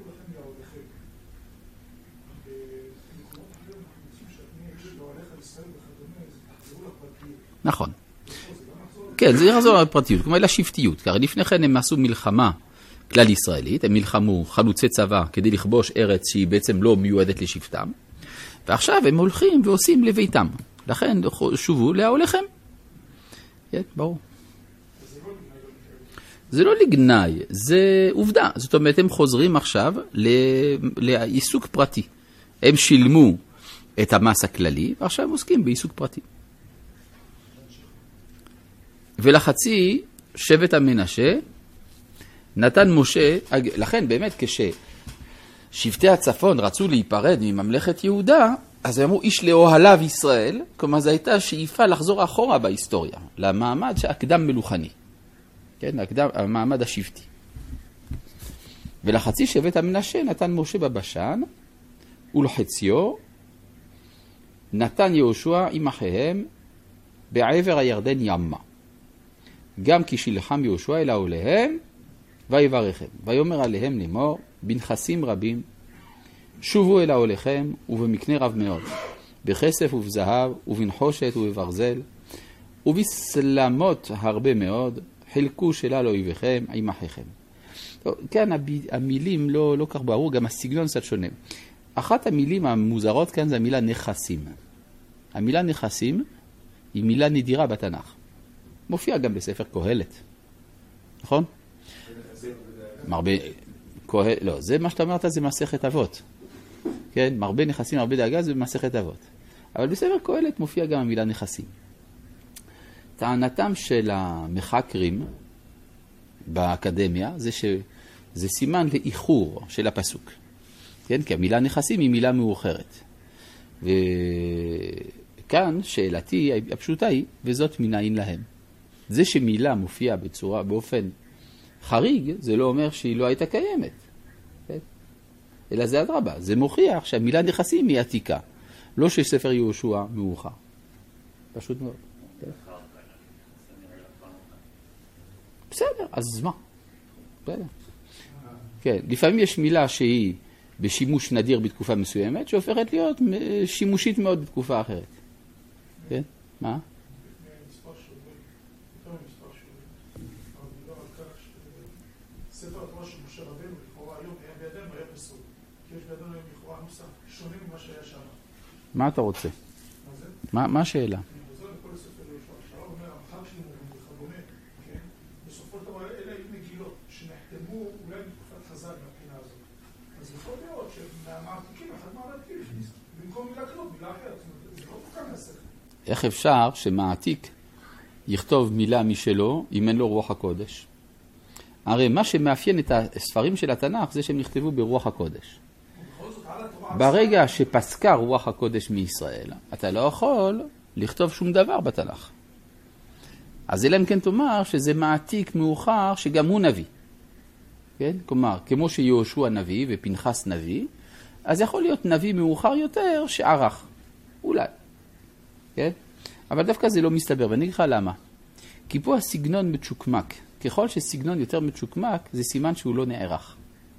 נכון. כן, זה יחזור לפרטיות, כמו אלה שבטיות. כי לפני כן הם עשו מלחמה כלל ישראלית, הם מלחמו חלוצי צבא כדי לכבוש ארץ שהיא בעצם לא מיועדת לשבטם, ועכשיו הם הולכים ועושים לביתם. לכן שובו לאהליכם. כן, ברור. זה לא לגנאי, זה עובדה. זאת אומרת, הם חוזרים עכשיו לעיסוק פרטי. הם שילמו את המס הכללי, ועכשיו הם עוסקים בעיסוק פרטי. ולחצי שבט המנשה נתן משה, לכן באמת כששבטי הצפון רצו להיפרד מממלכת יהודה, אז הם אמרו איש לאוהליו ישראל, כלומר זו הייתה שאיפה לחזור אחורה בהיסטוריה, למעמד שהקדם מלוכני. כן, הקדם, המעמד השבטי. ולחצי שבט המנשה נתן משה בבשן, ולחציו נתן יהושע עם אחיהם בעבר הירדן ימה. גם כי שילחם יהושע אל אהליהם ויברכם. ויאמר עליהם לאמור בנכסים רבים שובו אל אהליכם ובמקנה רב מאוד, בכסף ובזהב ובנחושת ובברזל ובסלמות הרבה מאוד, חלקו שלה לאויביכם עם אחיכם. כאן המילים לא, לא כך ברור, גם הסגנון קצת שונה. אחת המילים המוזרות כאן זה המילה נכסים. המילה נכסים היא מילה נדירה בתנ"ך. מופיע גם בספר קהלת. נכון? מרבה, קהל, לא, זה מה שאתה אמרת זה מסכת אבות. כן, מרבה נכסים, מרבה דאגה זה מסכת אבות. אבל בספר קהלת מופיע גם המילה נכסים. טענתם של המחקרים באקדמיה זה שזה סימן לאיחור של הפסוק. כן, כי המילה נכסים היא מילה מאוחרת. וכאן שאלתי הפשוטה היא, וזאת מנין להם. זה שמילה מופיעה בצורה, באופן חריג, זה לא אומר שהיא לא הייתה קיימת. כן? אלא זה אדרבה, זה מוכיח שהמילה נכסים היא עתיקה. לא שספר יהושע מאוחר. פשוט מאוד. כן? בסדר, אז מה? בסדר. כן, לפעמים יש מילה שהיא בשימוש נדיר בתקופה מסוימת, שהופכת להיות שימושית מאוד בתקופה אחרת. כן? מה? ספר התורה של משה רבנו, לכאורה היום היה בידינו, היה פסול. כי יש בידינו היום לכאורה נוסח שונה ממה שהיה שם. מה אתה רוצה? מה זה? מה, מה השאלה? אני חוזר לכל ספר יהושע. שהרב אומר, המחר שלי הוא וכדומה, כן? בסופו של דבר אלה היו מגילות שנחתמו אולי בתקופת חז"ל מהבחינה הזאת. אז יכול להיות שמעתיקים אחד מהמעתיקים, במקום מילה כזאת, מילה אחרת. זה לא כל כך מהספר. איך אפשר שמעתיק יכתוב מילה משלו אם אין לו רוח הקודש? הרי מה שמאפיין את הספרים של התנ"ך זה שהם נכתבו ברוח הקודש. ברגע שפסקה רוח הקודש מישראל, אתה לא יכול לכתוב שום דבר בתנ"ך. אז אלא אם כן תאמר שזה מעתיק מאוחר שגם הוא נביא. כן? כלומר, כמו שיהושע נביא ופנחס נביא, אז יכול להיות נביא מאוחר יותר שערך. אולי. כן? אבל דווקא זה לא מסתבר, ואני אגיד לך למה. כי פה הסגנון מצ'וקמק. ככל שסגנון יותר מצ'וקמק, זה סימן שהוא לא נערך.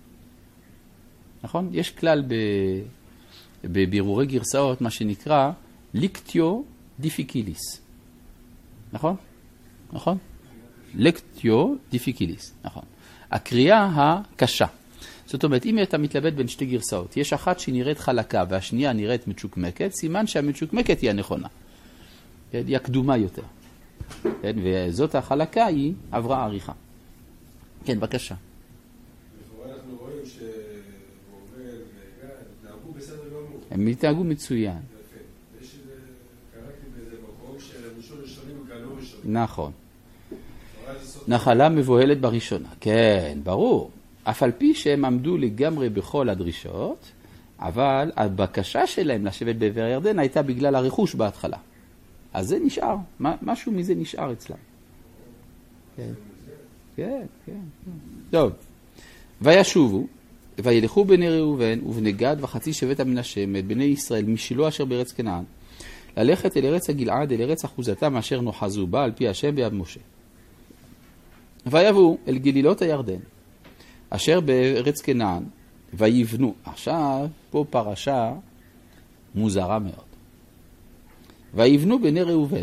נכון? יש כלל בבירורי גרסאות, מה שנקרא ליקטיו דיפיקיליס. נכון? נכון? ליקטיו דיפיקיליס. נכון. הקריאה הקשה. זאת אומרת, אם אתה מתלבט בין שתי גרסאות, יש אחת שנראית חלקה והשנייה נראית מצ'וקמקת, סימן שהמצ'וקמקת היא הנכונה. היא הקדומה יותר. וזאת החלקה היא עברה עריכה. כן, בבקשה. אנחנו רואים שעובד וגד, נהגו בסדר גמור. הם התנהגו מצוין. יפה. יש איזה, קראתי באיזה מקום שראשון ראשונים גלו ראשונים. נכון. נחלה מבוהלת בראשונה. כן, ברור. אף על פי שהם עמדו לגמרי בכל הדרישות, אבל הבקשה שלהם לשבת בעבר הירדן הייתה בגלל הרכוש בהתחלה. אז זה נשאר, משהו מזה נשאר אצלם. כן, כן, כן. טוב, וישובו, וילכו בני ראובן ובני גד וחצי שבט המנשה את בני ישראל משילו אשר בארץ כנען, ללכת אל ארץ הגלעד, אל ארץ אחוזתם אשר נוחזו בה על פי השם ביד משה. ויבואו אל גלילות הירדן, אשר בארץ כנען, ויבנו. עכשיו, פה פרשה מוזרה מאוד. ויבנו בני ראובן.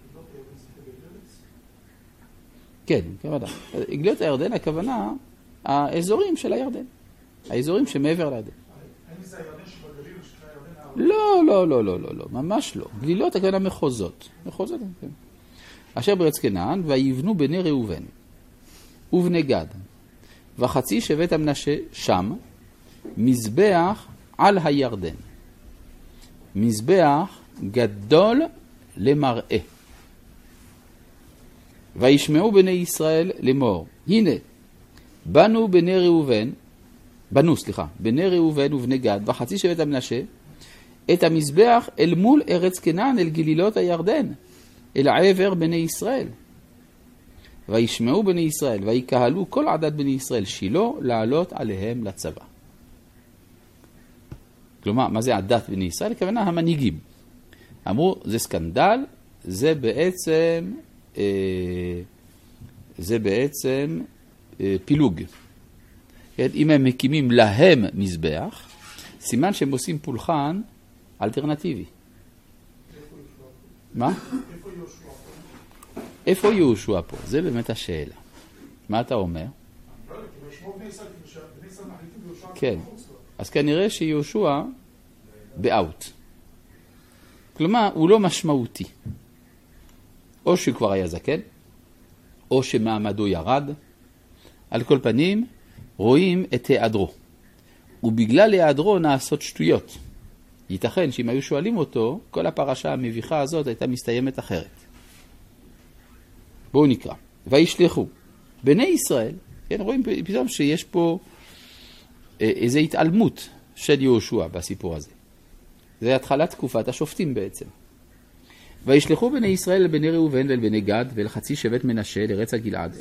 כן, כמובן. גלילות הירדן, הכוונה, האזורים של הירדן. האזורים שמעבר לירדן. האם זה הירדן שבגליל ושכי הירדן? לא, לא, לא, לא, לא, לא, ממש לא. גלילות, הכוונה מחוזות. מחוזות, כן. אשר בארץ כנען, ויבנו בני ראובן. ובני גד. וחצי שבט המנשה שם, מזבח על הירדן. מזבח גדול למראה. וישמעו בני ישראל לאמור, הנה, בנו בני ראובן, בנו, סליחה, בני ראובן ובני גד, וחצי שבט המנשה, את המזבח אל מול ארץ כנען, אל גלילות הירדן, אל עבר בני ישראל. וישמעו בני ישראל, ויקהלו כל עדת בני ישראל שילו, לעלות עליהם לצבא. כלומר, מה זה עדת בני ישראל? הכוונה המנהיגים. אמרו, זה סקנדל, זה בעצם, אה, זה בעצם אה, פילוג. אם הם מקימים להם מזבח, סימן שהם עושים פולחן אלטרנטיבי. מה? איפה יהושע פה? זה באמת השאלה. מה אתה אומר? כן. אז כנראה שיהושע באוט. כלומר, הוא לא משמעותי. או שהוא כבר היה זקן, או שמעמדו ירד. על כל פנים, רואים את היעדרו. ובגלל היעדרו נעשות שטויות. ייתכן שאם היו שואלים אותו, כל הפרשה המביכה הזאת הייתה מסתיימת אחרת. בואו נקרא. וישלחו בני ישראל, כן, רואים פתאום שיש פה איזו התעלמות של יהושע בסיפור הזה. זה התחלת תקופת השופטים בעצם. וישלחו בני ישראל לבני ראובן ואל בני גד ואל חצי שבט מנשה לארץ הגלעד.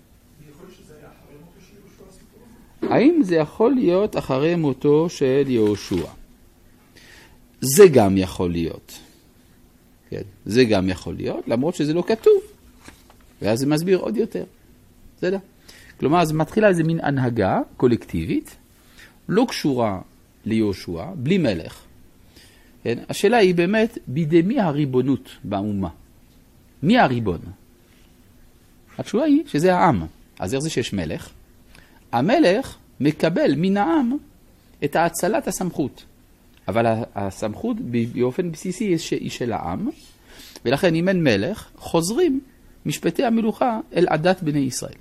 האם זה יכול להיות אחרי מותו של יהושע? זה גם יכול להיות. כן, זה גם יכול להיות, למרות שזה לא כתוב. ואז זה מסביר עוד יותר. בסדר? כלומר, אז מתחילה איזה מין הנהגה קולקטיבית, לא קשורה ליהושע, בלי מלך. כן? השאלה היא באמת, בידי מי הריבונות באומה? מי הריבון? התשובה היא שזה העם. אז איך זה שיש מלך? המלך מקבל מן העם את ההצלת הסמכות. אבל הסמכות באופן בסיסי היא של העם, ולכן אם אין מלך, חוזרים משפטי המלוכה אל עדת בני ישראל.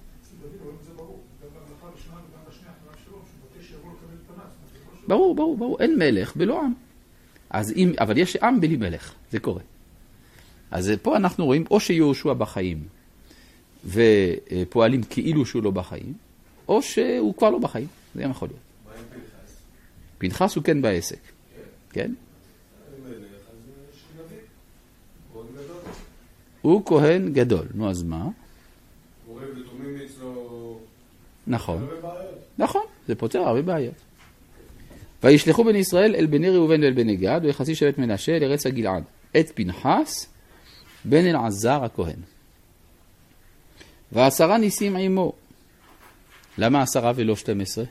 ברור, ברור, ברור. אין מלך בלא עם. אז אם, אבל יש עם בלי מלך. זה קורה. אז פה אנחנו רואים או שיהושע בחיים ופועלים כאילו שהוא לא בחיים, או שהוא כבר לא בחיים. זה גם יכול להיות. מה עם פנחס? פנחס הוא כן בעסק. כן? הוא כהן גדול. נו, אז מה? הורים ותומים אצלו... נכון. נכון, זה פותר הרבה בעיות. וישלחו בני ישראל אל בני ראובן ואל בני גד וחצי שבט מנשה לארץ הגלעד. את פנחס בן אלעזר הכהן. ועשרה ניסים עמו. למה עשרה ולא שתים עשרה?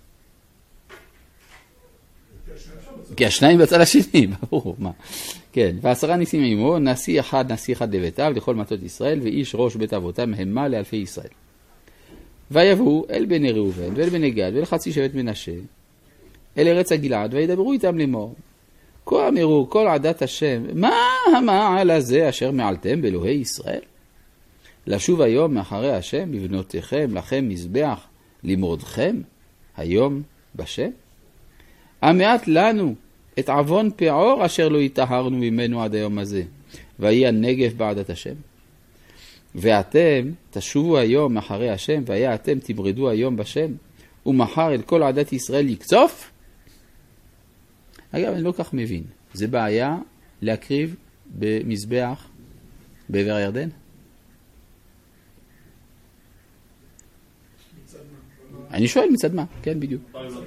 כי השניים בצד השני, ברור, מה. כן, ועשרה ניסים עמו, נשיא אחד, נשיא אחד לביתיו, לכל מטות ישראל, ואיש ראש בית אבותם, המה לאלפי ישראל. ויבואו אל בני ראובן, ואל בני גד, ואל חצי שבט מנשה, אל ארץ הגלעד, וידברו איתם לאמור. כה אמרו כל עדת השם, מה המעל הזה אשר מעלתם באלוהי ישראל? לשוב היום מאחרי השם, לבנותיכם, לכם מזבח, למרודכם, היום בשם? המעט לנו את עוון פעור אשר לא יטהרנו ממנו עד היום הזה, ויהי הנגף בעדת השם. ואתם תשובו היום מאחרי השם, והיה אתם תמרדו היום בשם, ומחר אל כל עדת ישראל יקצוף? אגב, אני לא כך מבין. זה בעיה להקריב במזבח בעבר הירדן? אני שואל מצד מה, כן בדיוק.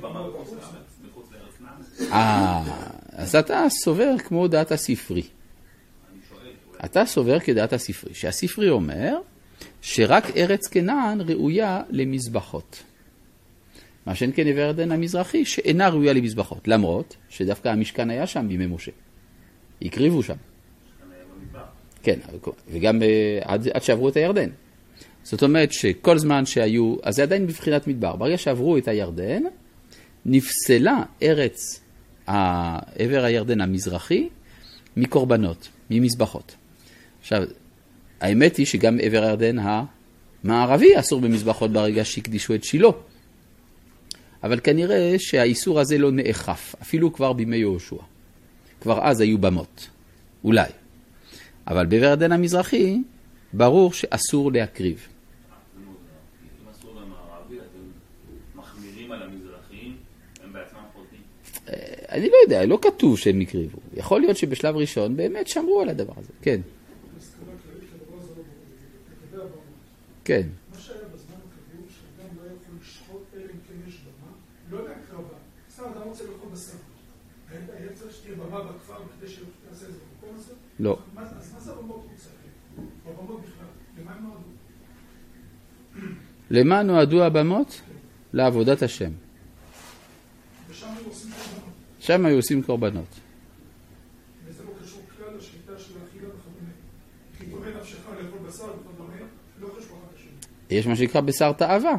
אה, אז אתה סובר כמו דעת הספרי. אתה סובר כדעת הספרי, שהספרי אומר שרק ארץ כנען ראויה למזבחות. מה שאין כן עבר הירדן המזרחי שאינה ראויה למזבחות, למרות שדווקא המשכן היה שם בימי משה. הקריבו שם. כן, וגם עד, עד שעברו את הירדן. זאת אומרת שכל זמן שהיו, אז זה עדיין בבחינת מדבר. ברגע שעברו את הירדן, נפסלה ארץ עבר הירדן המזרחי מקורבנות, ממזבחות. עכשיו, האמת היא שגם עבר הירדן המערבי אסור במזבחות ברגע שהקדישו את שילה. אבל כנראה שהאיסור הזה לא נאכף, אפילו כבר בימי יהושע. כבר אז היו במות, אולי. אבל בעבר הירדן המזרחי, ברור שאסור להקריב. אם אסור למערבי, אתם מחמירים על המזרחים, הם בעצמם חוטאים. אני לא יודע, לא כתוב שהם הקריבו. יכול להיות שבשלב ראשון באמת שמרו על הדבר הזה. כן. כן. מה שהיה בזמן הקריב, שאדם לא יכול לשחוט אלא אם כן יש במה, לא להקרבה. סתם אדם רוצה לאכול בשר. היה צריך שתהיה במה בכפר כדי שיעשה איזה מקום הזה? לא. אז מה זה הבמות רוצה? הבמות בכלל, למה הם נועדו? למה נועדו הבמות? לעבודת השם. ושם היו עושים קורבנות. שם היו עושים קורבנות. וזה לא קשור כלל לשליטה של האכילה וכדומה. כי דומה נפשך לאכול בשר וכדומה, לא קשור אחד לשני. יש מה שנקרא בשר תאווה.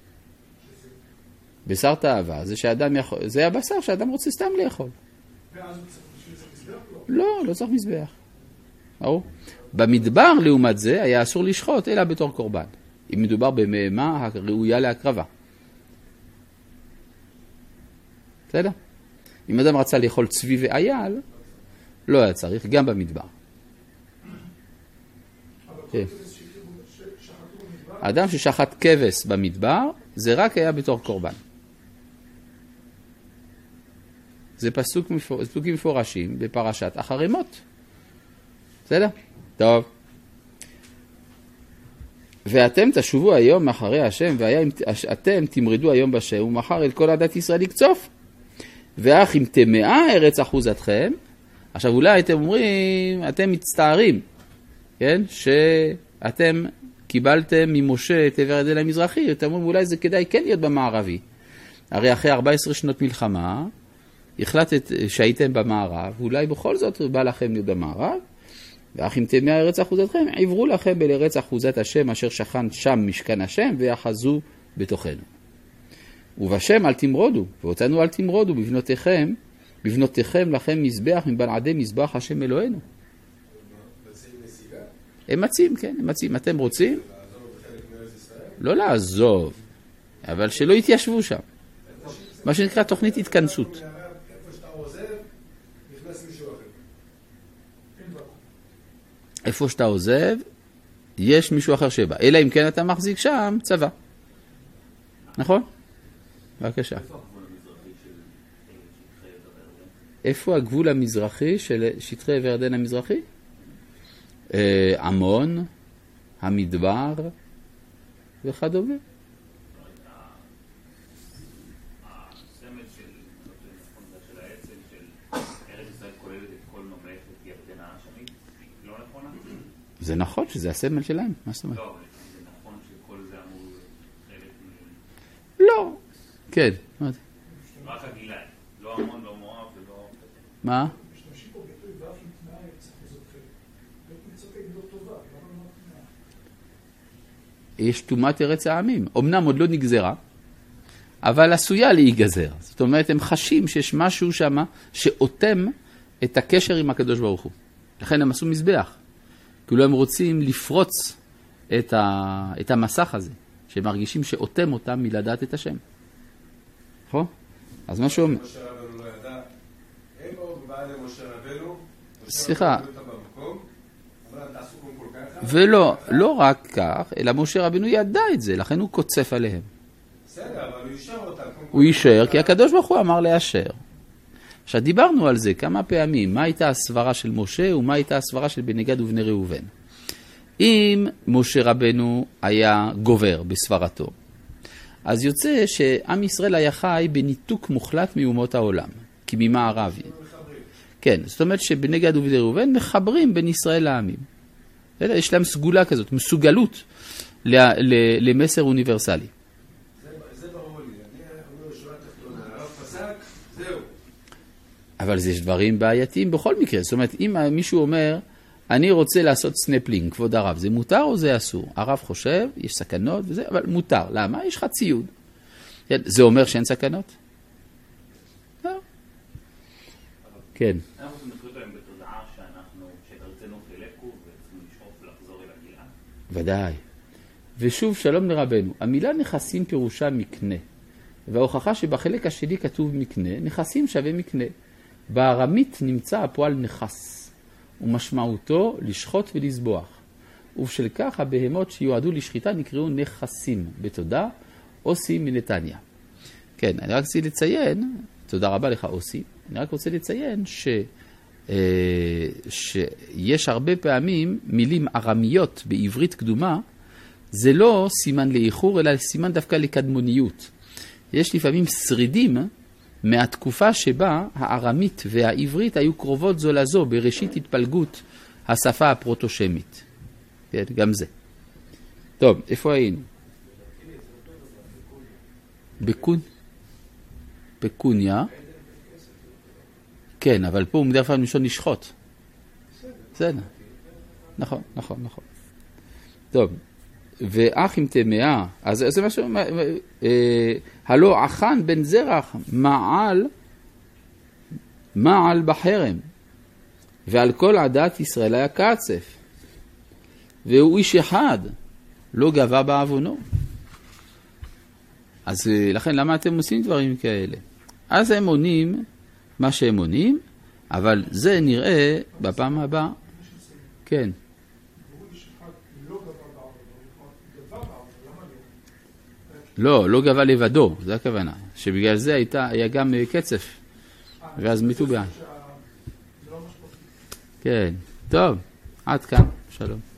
בשר תאווה זה שאדם יכול, זה הבשר שאדם רוצה סתם לאכול. ואז הוא צריך בשביל זה מזבח? לא, לא צריך מזבח. ברור. במדבר לעומת זה היה אסור לשחוט אלא בתור קורבן. אם מדובר במהמה הראויה להקרבה. בסדר? אם אדם רצה לאכול צבי ואייל, לא היה צריך, גם במדבר. האדם ששחט כבש במדבר, זה רק היה בתור קורבן. זה פסוק, פסוקים מפורשים בפרשת אחרי מות. בסדר? טוב. ואתם תשובו היום מאחרי השם, ואתם תמרדו היום בשם, ומחר אל כל עדת ישראל יקצוף. ואך אם תמאה ארץ אחוזתכם, עכשיו אולי אתם אומרים, אתם מצטערים, כן? שאתם קיבלתם ממשה את עבר הירדן המזרחי, אתם אומרים אולי זה כדאי כן להיות במערבי. הרי אחרי ארבע עשרה שנות מלחמה, החלטת שהייתם במערב, אולי בכל זאת בא לכם להיות במערב, ואך אם תמאה ארץ אחוזתכם, עברו לכם אל ארץ אחוזת השם, אשר שכן שם משכן השם, ויחזו בתוכנו. ובשם אל תמרודו, ואותנו אל תמרודו, בבנותיכם, בבנותיכם לכם מזבח מבלעדי מזבח השם אלוהינו. הם מציעים, כן, הם מציעים. אתם רוצים? לא לעזוב, אבל שלא יתיישבו שם. מה שנקרא תוכנית התכנסות. איפה שאתה עוזב, יש מישהו אחר שבא. אלא אם כן אתה מחזיק שם צבא. נכון? בבקשה. איפה הגבול המזרחי של שטחי עבר הירדן המזרחי? עמון, המדבר וכדומה. הסמל של העצם של ארץ ישראל כוללת את כל ממלכת ירדן האשמית, לא נכונה? זה נכון שזה הסמל שלהם, מה זאת אומרת? לא, זה נכון כן. רק הגילאי, לא המון, לא מואב ולא... מה? משתמשים פה ביטוי ואף עם תנאי צריך לזאת חלק. מצפה היא לא טובה, למה לא תנאי? יש תומת ארץ העמים. אמנם עוד לא נגזרה, אבל עשויה להיגזר. זאת אומרת, הם חשים שיש משהו שם שאותם את הקשר עם הקדוש ברוך הוא. לכן הם עשו מזבח. כאילו הם רוצים לפרוץ את, ה... את המסך הזה, שהם מרגישים שאותם אותם מלדעת את השם. נכון? אז מה שאומר... משה רבנו לא ידע, אין עוד בא למשה רבנו, סליחה. אבל תעשו קודם כל ככה. ולא, לא רק כך, אלא משה רבנו ידע את זה, לכן הוא קוצף עליהם. בסדר, אבל הוא אישר אותם. הוא אישר, כי הקדוש ברוך הוא אמר לאשר. עכשיו, דיברנו על זה כמה פעמים, מה הייתה הסברה של משה ומה הייתה הסברה של בני גד ובני ראובן. אם משה רבנו היה גובר בסברתו, אז יוצא שעם ישראל היה חי בניתוק מוחלט מאומות העולם, כי ממערב. כן, זאת אומרת שבני גד ובני ראובן מחברים בין ישראל לעמים. יש להם סגולה כזאת, מסוגלות למסר אוניברסלי. זה ברור לי, אני אומר שורה תחתונה, הרב פסק, זהו. אבל יש דברים בעייתיים בכל מקרה. זאת אומרת, אם מישהו אומר, אני רוצה לעשות סנפלינג, כבוד הרב, זה מותר או זה אסור? הרב חושב, יש סכנות וזה, אבל מותר. למה? יש לך ציוד. זה אומר שאין סכנות? לא. כן. אנחנו צריכים לחיות להם בתודעה שאנחנו, שתרצנו תלקו וצריכים לשאוף לחזור אל הגילאה. ודאי. ושוב, שלום לרבנו. המילה נכסים פירושה מקנה. וההוכחה שבחלק השני כתוב מקנה, נכסים שווה מקנה. בארמית נמצא הפועל נכס. ומשמעותו לשחוט ולסבוח. ובשל כך הבהמות שיועדו לשחיטה נקראו נכסים בתודה, אוסי מנתניה. כן, אני רק רוצה לציין, תודה רבה לך אוסי, אני רק רוצה לציין ש, אה, שיש הרבה פעמים מילים ארמיות בעברית קדומה, זה לא סימן לאיחור, אלא סימן דווקא לקדמוניות. יש לפעמים שרידים מהתקופה שבה הארמית והעברית היו קרובות זו לזו בראשית התפלגות השפה הפרוטושמית. כן, גם זה. טוב, איפה היינו? בקון? בקוניה? כן, אבל פה הוא מדבר פעם משון לשחוט. בסדר. נכון, נכון, נכון. טוב. ואח עם תמאה, אז זה משהו, אה, הלא אחן בן זרח מעל, מעל בחרם, ועל כל עדת ישראל היה קצף, והוא איש אחד, לא גבה בעוונו. אז לכן למה אתם עושים דברים כאלה? אז הם עונים מה שהם עונים, אבל זה נראה בפעם הבאה. כן. לא, לא גבה לבדו, זה הכוונה. שבגלל זה הייתה, היה גם קצף. ואז מתו בעד. כן, טוב, עד כאן, שלום.